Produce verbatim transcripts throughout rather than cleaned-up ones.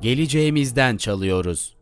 geleceğimizden çalıyoruz.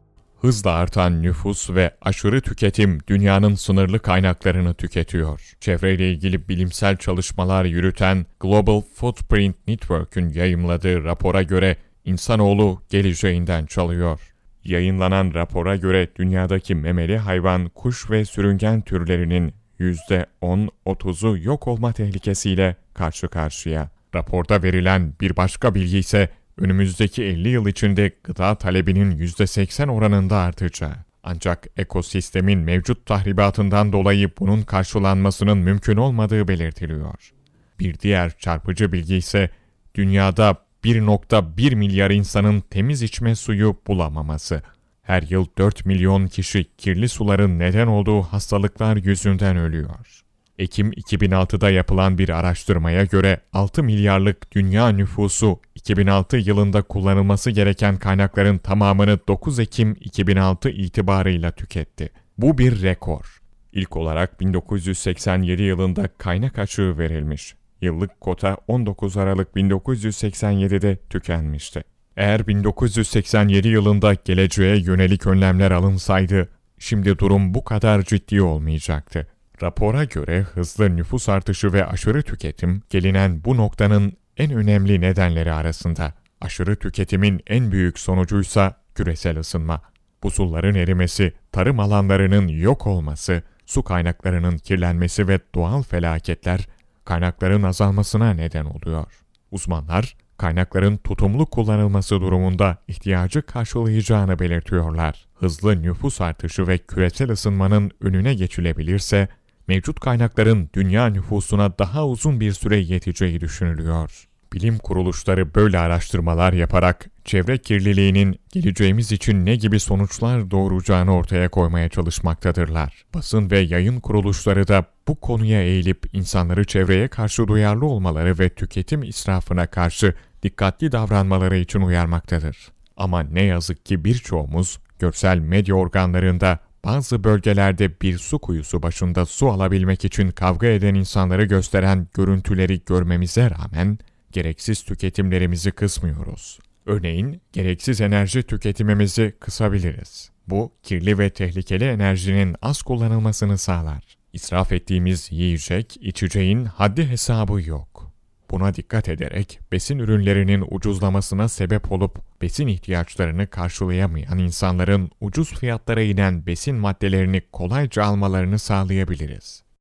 Hızla artan nüfus ve aşırı tüketim dünyanın sınırlı kaynaklarını tüketiyor. Çevreyle ilgili bilimsel çalışmalar yürüten Global Footprint Network'ün yayımladığı rapora göre insanoğlu geleceğinden çalıyor. Yayınlanan rapora göre dünyadaki memeli hayvan, kuş ve sürüngen türlerinin yüzde on otuzu yok olma tehlikesiyle karşı karşıya. Raporda verilen bir başka bilgi ise önümüzdeki elli yıl içinde gıda talebinin yüzde seksen oranında artacağı. Ancak ekosistemin mevcut tahribatından dolayı bunun karşılanmasının mümkün olmadığı belirtiliyor. Bir diğer çarpıcı bilgi ise dünyada bir nokta bir milyar insanın temiz içme suyu bulamaması. Her yıl dört milyon kişi kirli suların neden olduğu hastalıklar yüzünden ölüyor. Ekim iki bin altıda yapılan bir araştırmaya göre altı milyarlık dünya nüfusu iki bin altı yılında kullanılması gereken kaynakların tamamını dokuz Ekim iki bin altı itibarıyla tüketti. Bu bir rekor. İlk olarak bin dokuz yüz seksen yedi yılında kaynak açığı verilmiş. Yıllık kota on dokuz Aralık bin dokuz yüz seksen yedide tükenmişti. Eğer bin dokuz yüz seksen yedi yılında geleceğe yönelik önlemler alınsaydı, şimdi durum bu kadar ciddi olmayacaktı. Rapora göre hızlı nüfus artışı ve aşırı tüketim, gelinen bu noktanın en önemli nedenleri arasında. Aşırı tüketimin en büyük sonucuysa küresel ısınma. Buzulların erimesi, tarım alanlarının yok olması, su kaynaklarının kirlenmesi ve doğal felaketler, kaynakların azalmasına neden oluyor. Uzmanlar, kaynakların tutumlu kullanılması durumunda ihtiyacı karşılayacağını belirtiyorlar. Hızlı nüfus artışı ve küresel ısınmanın önüne geçilebilirse, mevcut kaynakların dünya nüfusuna daha uzun bir süre yeteceği düşünülüyor. Bilim kuruluşları böyle araştırmalar yaparak çevre kirliliğinin geleceğimiz için ne gibi sonuçlar doğuracağını ortaya koymaya çalışmaktadırlar. Basın ve yayın kuruluşları da bu konuya eğilip insanları çevreye karşı duyarlı olmaları ve tüketim israfına karşı dikkatli davranmaları için uyarmaktadır. Ama ne yazık ki birçoğumuz görsel medya organlarında bazı bölgelerde bir su kuyusu başında su alabilmek için kavga eden insanları gösteren görüntüleri görmemize rağmen gereksiz tüketimlerimizi kısmıyoruz. Örneğin gereksiz enerji tüketimimizi kısabiliriz. Bu kirli ve tehlikeli enerjinin az kullanılmasını sağlar. İsraf ettiğimiz yiyecek, içeceğin haddi hesabı yok. Buna dikkat ederek besin ürünlerinin ucuzlamasına sebep olup besin ihtiyaçlarını karşılayamayan insanların ucuz fiyatlara inen besin maddelerini kolayca almalarını sağlayabiliriz.